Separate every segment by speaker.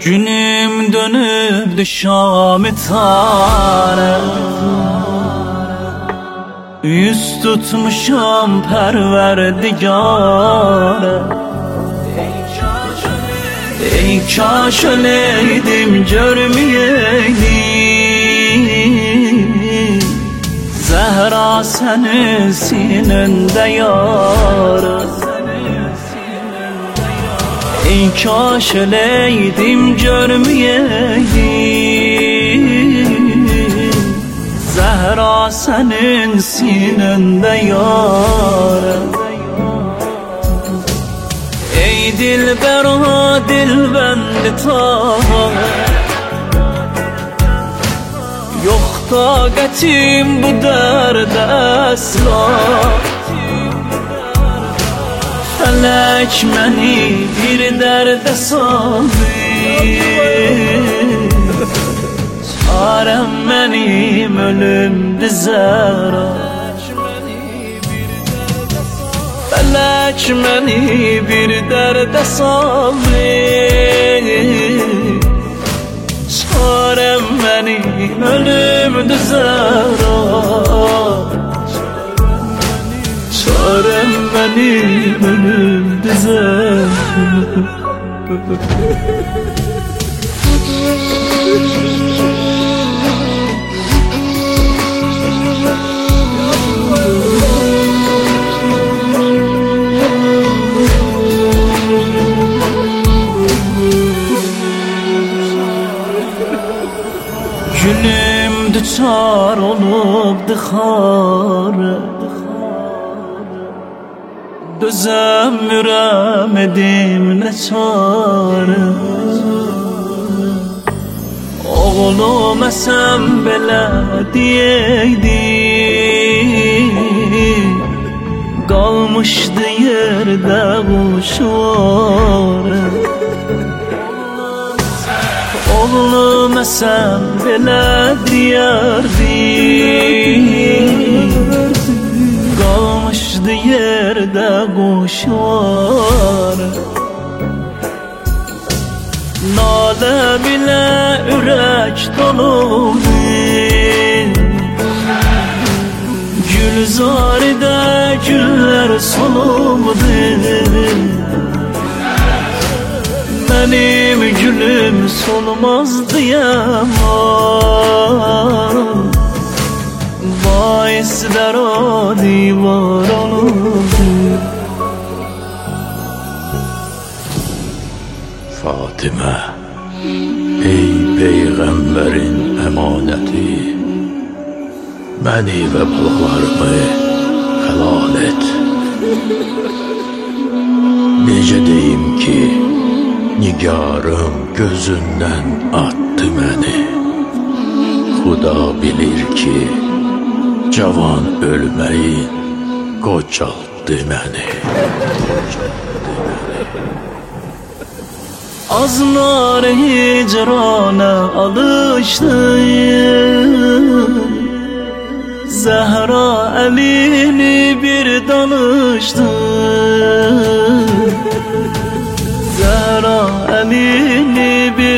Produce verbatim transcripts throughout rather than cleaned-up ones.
Speaker 1: Günüm dönüp Şam-ı tane, yüz tutmuşam Perverdigâre. Ey kaş öleydim görmeyeydim Zehra senin sinende yâre. Ey kaş öleydim görmeyeydim Zehra senin sinende yâre. Ey dilbera dilbendi ta, yok taqetim bu derde esla. Felek məni bir dərdə salıb, çarəm mənim ölümdür zəhra. Felek məni bir dərdə salıb, çarəm mənim ölümdür zəhra. Çarəm mənim ölümdür zəhra. Gülüm düçar olubdu xarə, dözəmirəm edim nə çarə. Oğlum əsən belə deyəydim, qalmışdı yerdə quşvarə. Oğlum əsən belə deyərdim, qalmışdı yerdə quşvarə. Nalə bilə ürək doludur, Gülzaridə güllər solubdur. Mənim gülüm solmaz diyəman, baislər o divar olubdur.
Speaker 2: Fatimə, ey Peyğəmbərin əmanəti, məni və balalarımı helal et. Necə deyim ki, nigarım gözündən attı məni. Xuda bilir ki, cavan ölməyin qocaltdı məni.
Speaker 1: Aznar hicrana alıştım, Zəhra əlini bir danışdım, Zəhra əlini bir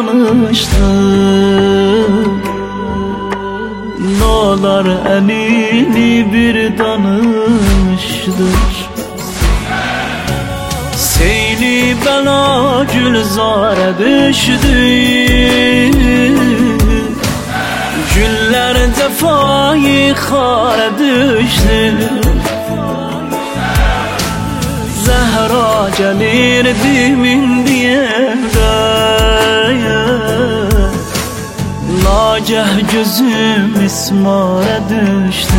Speaker 1: danışdım, Nolar əlini bir danışdım. Seyli bəla gülzara düşdü, Güllər cəfayı xara düşdü. Zəhra gəlirdi min deyəndə, Nagəh gözüm mismara düşdü.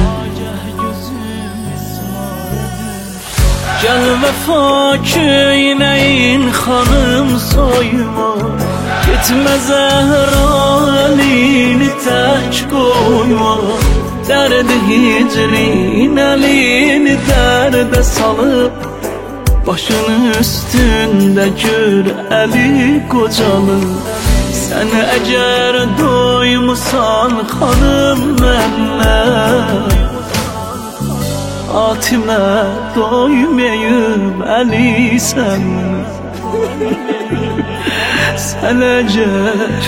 Speaker 1: Gəl vəfa köyünəyin xanım soyma, Getmə Zəhra əlini tək qoyma. Dərdi hicrin əlini dərdə salıb, Başın üstündə gör əli qocalıb. Sən əgər doymusan xanım məndən, Atimə doymayıb əli sən. Sen eğer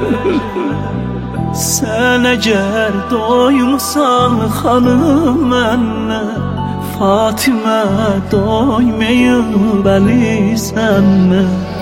Speaker 1: Sen eğer doymusan hanım mənə, Fatimə doymayıb əli sənə.